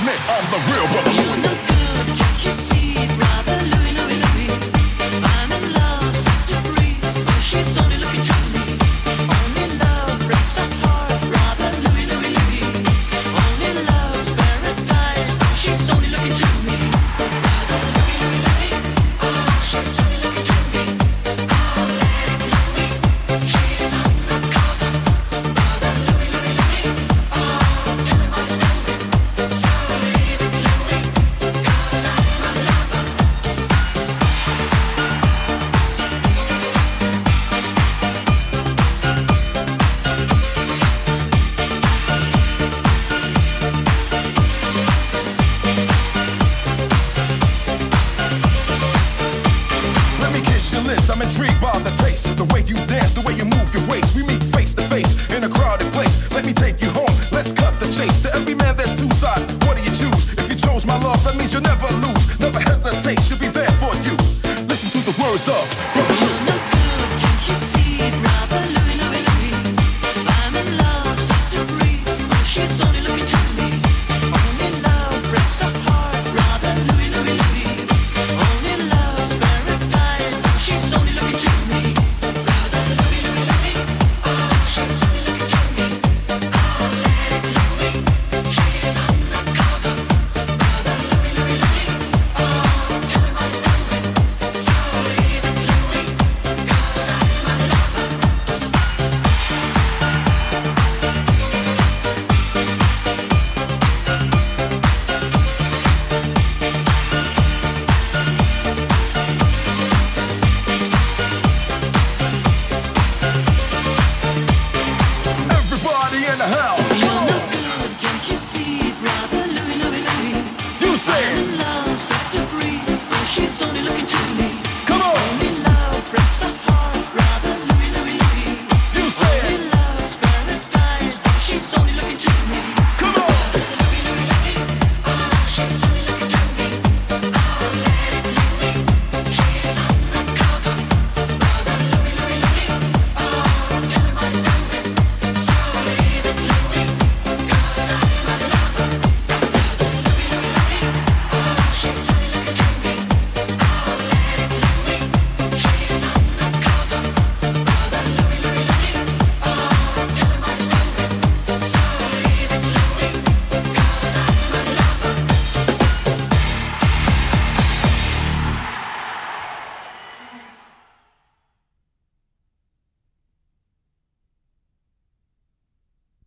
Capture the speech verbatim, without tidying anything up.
admit I'm the real brother Louie. You look good, can't you see, brother Louie, Louie, Louie? I'm in love, set to free. Oh, she's only looking to me. Only love breaks our heart, brother Louie, Louie, Louie. Only love's paradise. Oh, she's only looking to me. Brother Louie, Louie, Louie. Oh, she's only looking to me. Oh, lady Louie, she's undercover. Brother Louie, Louie, Louie. Oh, tell him what he's doing. So leave it, Louie, 'cause I'm a lover. Let me kiss your lips, I'm intrigued by the taste. The way you dance, the way you move your waist. We meet face to face in a crowded place. Let me take you home, let's cut the chase. To every man there's two sides, what do you choose? If you chose my love, that means you'll never lose. Never hesitate, she'll be there for you. Listen to the words of